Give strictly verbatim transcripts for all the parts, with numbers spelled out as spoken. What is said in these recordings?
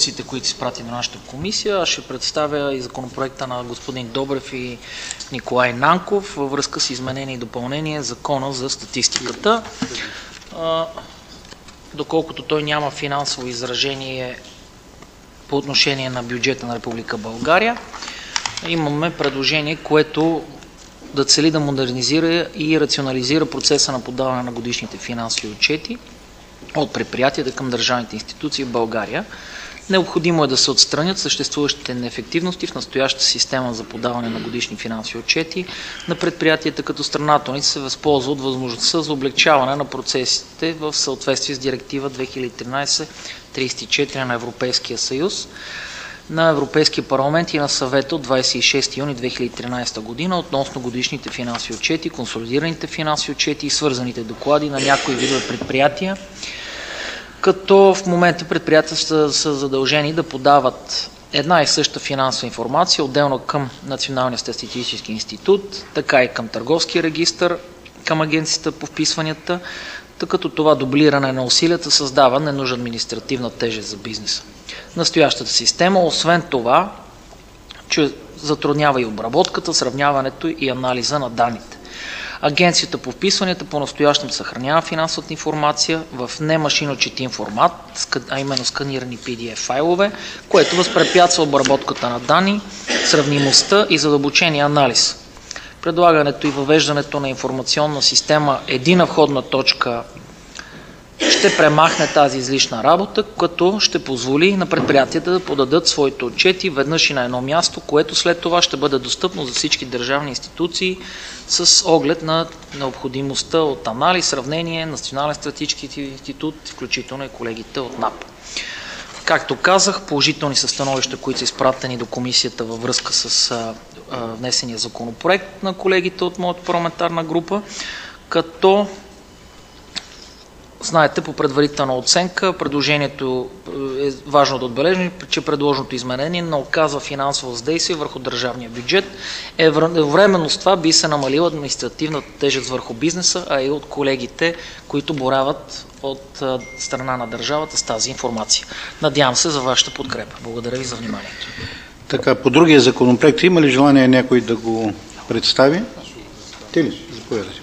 институциите, които изпрати на нашата комисия. Аз ще представя и законопроекта на господин Добрев и Николай Нанков във връзка с изменение и допълнение Закона за статистиката. Доколкото той няма финансово изражение по отношение на бюджета на Република България, имаме предложение, което да цели да модернизира и рационализира процеса на подаване на годишните финансови отчети от предприятията към държавните институции в България. Необходимо е да се отстранят съществуващите неефективности в настоящата система за подаване на годишни финансови отчети на предприятията, като страната ни се възползва от възможността за облекчаване на процесите в съответствие с Директива две хиляди и тринадесет тридесет и четири на Европейския съюз, на Европейския парламент и на Съвета от двадесет и шести юни две хиляди и тринадесета година относно годишните финансови отчети, консолидираните финансови отчети и свързаните доклади на някои видове предприятия, като в момента предприятията са задължени да подават една и съща финансова информация отделно към Националния статистически институт, така и към Търговския регистър, към Агенцията по вписванията, тъй като това дублиране на усилията създава ненужна административна тежест за бизнеса. Настоящата система, освен това, че затруднява и обработката, сравняването и анализа на данните. Агенцията по вписванията по-настоящем съхранява финансовата информация в немашиночетим формат, а именно сканирани пи ди еф файлове, което възпрепятства обработката на данни, сравнимостта и задълбочения анализ. Предлагането и въвеждането на информационна система единна входна точка ще премахне тази излишна работа, като ще позволи на предприятията да подадат своите отчети веднъж и на едно място, което след това ще бъде достъпно за всички държавни институции с оглед на необходимостта от анализ, сравнение, Национален статистически институт, включително и колегите от НАП. Както казах, положителни са становища, които са изпратени до комисията във връзка с а, а, внесения законопроект на колегите от моята парламентарна група, като знаете, по предварителна оценка, предложението е важно да отбележим, че предложеното изменение не оказва финансово въздействие върху държавния бюджет. Едновременно с това би се намалила административната тежест върху бизнеса, а и от колегите, които борават от страна на държавата с тази информация. Надявам се за вашата подкрепа. Благодаря ви за вниманието. Така, по другия законопроект има ли желание някой да го представи? Те ли? Заповядайте.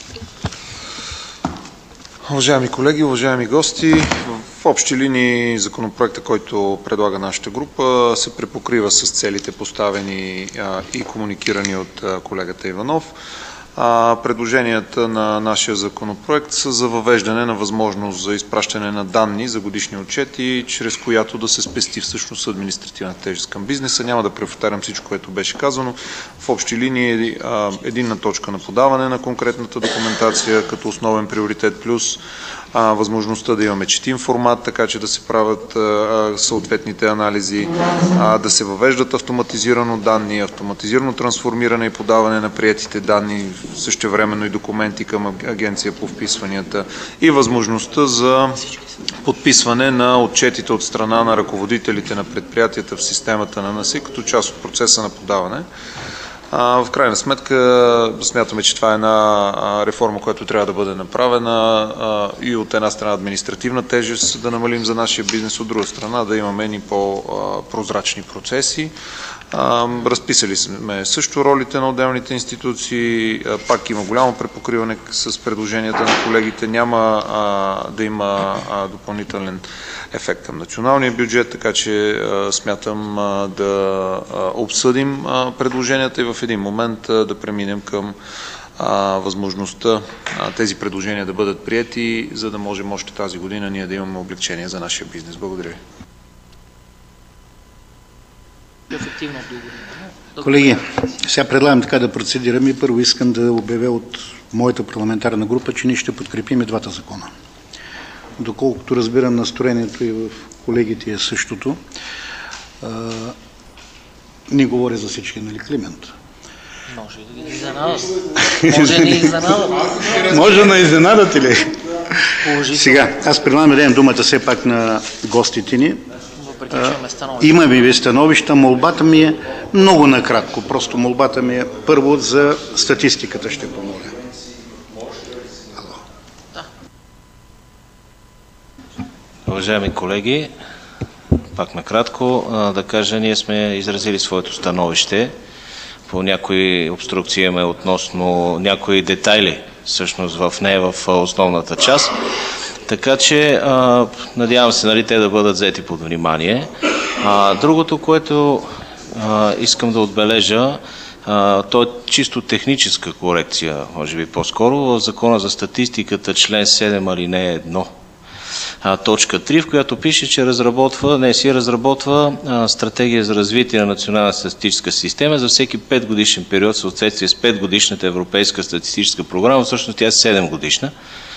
Уважаеми колеги, уважаеми гости, в общи линии законопроекта, който предлага нашата група, се препокрива с целите поставени а, и комуникирани от а, колегата Иванов. А, предложенията на нашия законопроект са за въвеждане на възможност за изпращане на данни за годишни отчети, чрез която да се спести всъщност административна тежест към бизнеса. Няма да преповтарям всичко, което беше казано. В общи линии а, единна точка на подаване на конкретната документация като основен приоритет, плюс а, възможността да имаме четим формат, така че да се правят а, съответните анализи, а, да се въвеждат автоматизирано данни, автоматизирано трансформиране и подаване на приетите данни, същевременно и документи към Агенция по вписванията и възможността за подписване на отчетите от страна на ръководителите на предприятията в системата на НАСИ като част от процеса на подаване. В крайна сметка смятаме, че това е една реформа, която трябва да бъде направена и от една страна административна тежест да намалим за нашия бизнес, от друга страна да имаме ни по-прозрачни процеси. Разписали сме също ролите на отделните институции, пак има голямо препокриване с предложенията на колегите, няма а, да има а, допълнителен ефект към националния бюджет, така че а, смятам а, да а, обсъдим а, предложенията и в един момент а, да преминем към а, възможността а, тези предложения да бъдат приети, за да можем още тази година ние да имаме облегчение за нашия бизнес. Благодаря ви. Колеги, сега предлагам така да процедираме. Първо искам да обявя от моята парламентарна група, че ние ще подкрепим и двата закона. Доколкото разбирам, настроението и в колегите е същото. А, не говоря за всички, нали, Климент? Може да ги изненадат. Може да ни изненадат. Може да изненадате ли? Сега, аз предлагам да дадем думата все пак на гостите ни. Имаме ви становища. Молбата ми е много накратко. Просто молбата ми е първо за статистиката ще помоля. Уважаеми колеги, пак накратко да кажа, ние сме изразили своето становище по някои обструкции имаме относно някои детайли всъщност в нея, в основната част. Така че надявам се, нали, те да бъдат взети под внимание. А, другото, което а, искам да отбележа, а, то е чисто техническа корекция, може би по-скоро, в Закона за статистиката, член седем, алинея едно. Точка три, в която пише, че разработва, не си разработва а, стратегия за развитие на национална статистическа система за всеки пет годишен период в съответствие с пет годишната европейска статистическа програма, всъщност тя е седем годишна.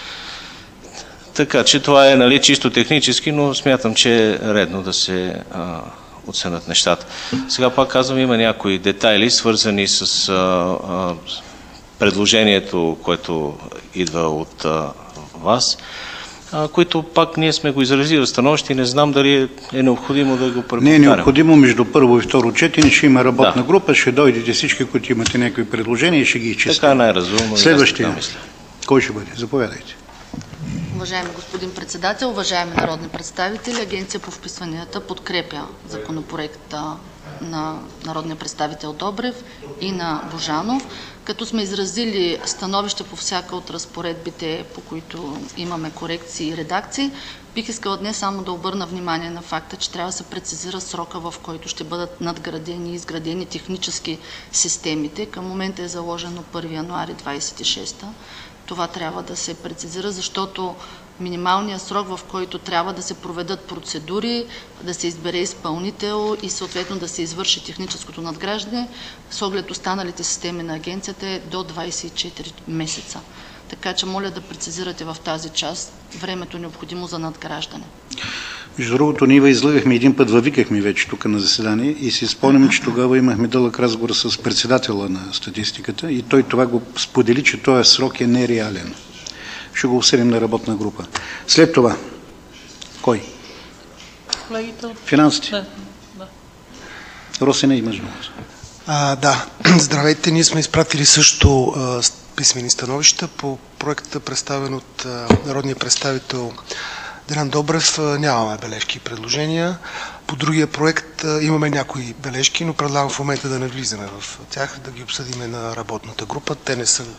Така че това е, нали, чисто технически, но смятам, че е редно да се а, оценят нещата. Сега пак казвам, има някои детайли, свързани с а, а, предложението, което идва от а, вас, които пак ние сме го изразили в становище и не знам дали е необходимо да го преповтарям. Не е необходимо, между първо и второ четене ще има работна да. група, ще дойдете всички, които имате някакви предложения и ще ги изчистим. Така е най-разумно. Следващия. Кой ще бъде? Заповядайте. Уважаеми господин председател, уважаеми народни представители, Агенция по вписванията подкрепя законопроекта на народния представител Добрев и на Божанов, като сме изразили становище по всяка от разпоредбите, по които имаме корекции и редакции. Бих искала днес само да обърна внимание на факта, че трябва да се прецизира срока, в който ще бъдат надградени и изградени технически системите. Към момента е заложено първи януари двадесет и шеста. Това трябва да се прецизира, защото минималният срок, в който трябва да се проведат процедури, да се избере изпълнител и съответно да се извърши техническото надграждане, с оглед останалите системи на агенцията е до двадесет и четири месеца. Така че моля да прецизирате в тази част времето необходимо за надграждане. Между другото, ние излагахме един път, въвикахме вече тук на заседание и си спомням, че тогава имахме дълъг разговор с председателя на статистиката и той това го сподели, че този срок е нереален. Ще го обсъдим на работна група. След това, кой? Колегите от... Финансите? Да, да. Росене, имаш думата. А, да, здравейте, ние сме изпратили също а, писмени становища по проекта, представен от а, народния представител Делян Добрев. А, нямаме бележки и предложения. По другия проект а, имаме някои бележки, но предлагам в момента да не влизаме в тях, да ги обсъдиме на работната група. Те не са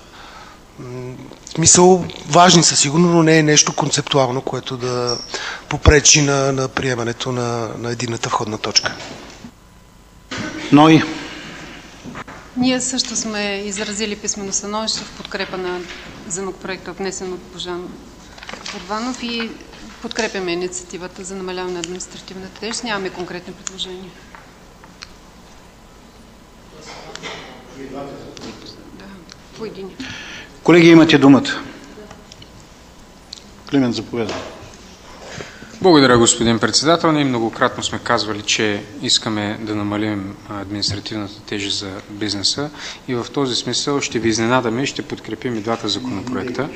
смисъл, важни са сигурно, но не е нещо концептуално, което да попречи на, на приемането на, на единната входна точка. Но и ние също сме изразили писмено становище в подкрепа на законопроекта, внесен от Божан Първанов, и подкрепяме инициативата за намаляване на административната тежест. Нямаме конкретни предложения. Да, по един. колеги, имате думата. Климент, заповядай. Благодаря, господин председател. Ние многократно сме казвали, че искаме да намалим административната тежест за бизнеса и в този смисъл ще ви изненадаме и ще подкрепим и двата законопроекта.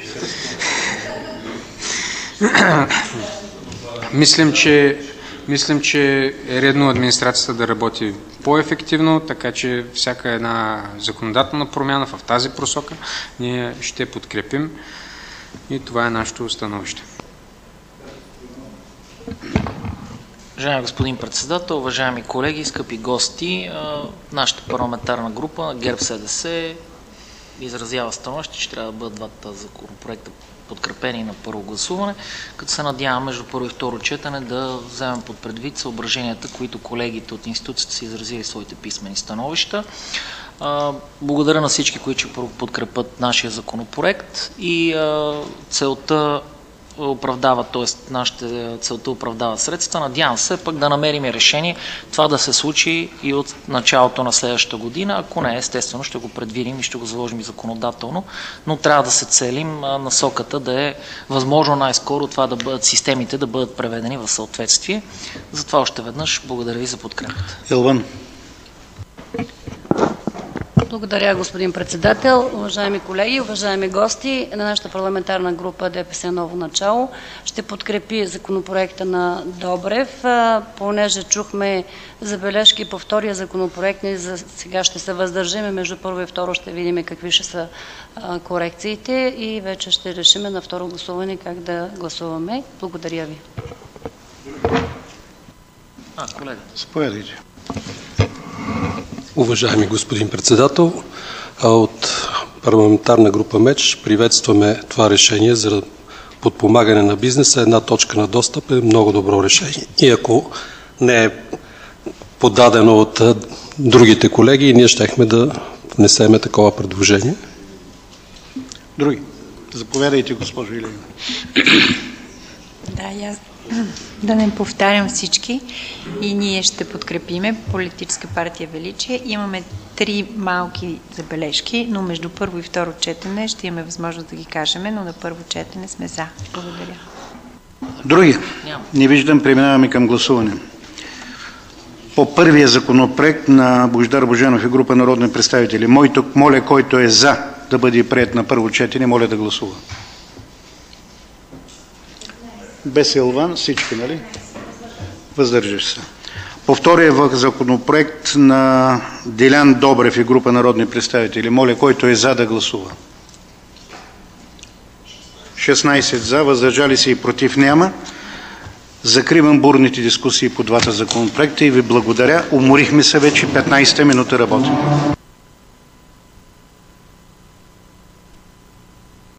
Мислим, че, мислим, че е редно администрацията да работи по-ефективно, така че всяка една законодателна промяна в тази просока ние ще подкрепим и това е нашето становище. Уважаеми господин председател, уважаеми колеги, скъпи гости, нашата парламентарна група ГЕРБ-СДС изразява становище, че трябва да бъдат двата законопроекта подкрепени на първо гласуване, като се надявам между първо и второ четене да вземем под предвид съображенията, които колегите от институцията са изразили своите писмени становища. Благодаря на всички, които ще подкрепят нашия законопроект и целта оправдава, т.е. нашата целта оправдава средства. Надявам се пък да намерим решение това да се случи и от началото на следващата година. Ако не, естествено ще го предвидим и ще го заложим и законодателно, но трябва да се целим насоката да е възможно най-скоро това да бъдат системите да бъдат преведени в съответствие. Затова още веднъж благодаря ви за подкрепата. Елван. Благодаря, господин председател. Уважаеми колеги, уважаеми гости, на нашата парламентарна група ДПС Ново начало ще подкрепи законопроекта на Добрев. Понеже чухме забележки по втория законопроект, ние за сега ще се въздържим, между първо и второ ще видим какви ще са корекциите и вече ще решим на второ гласуване как да гласуваме. Благодаря ви. А, колега. Заповядайте. Уважаеми господин председател, от парламентарна група МЕЧ приветстваме това решение за подпомагане на бизнеса. Една точка на достъп е много добро решение. И ако не е подадено от другите колеги, ние щехме да внесеме такова предложение. Други. Заповядайте, госпожо Илиева. Да, аз да не повтарям всички, и ние ще подкрепиме Политическа партия Величие. Имаме три малки забележки, но между първо и второ четене ще имаме възможност да ги кажем, но на първо четене сме за. Благодаря. Други? Не виждам. Преминаваме към гласуване. По първия законопроект на Божидар Божанов и група народни представители. Моля, който е за да бъде приет на първо четене, моля да гласува. Без Илван, всички, нали? Въздържаш се. По втория законопроект на Делян Добрев и група народни представители. Моля, който е за да гласува. шестнайсет за, въздържали се и против няма. Закривам бурните дискусии по двата законопроекта и ви благодаря. Уморихме се вече, петнайсета минута работим.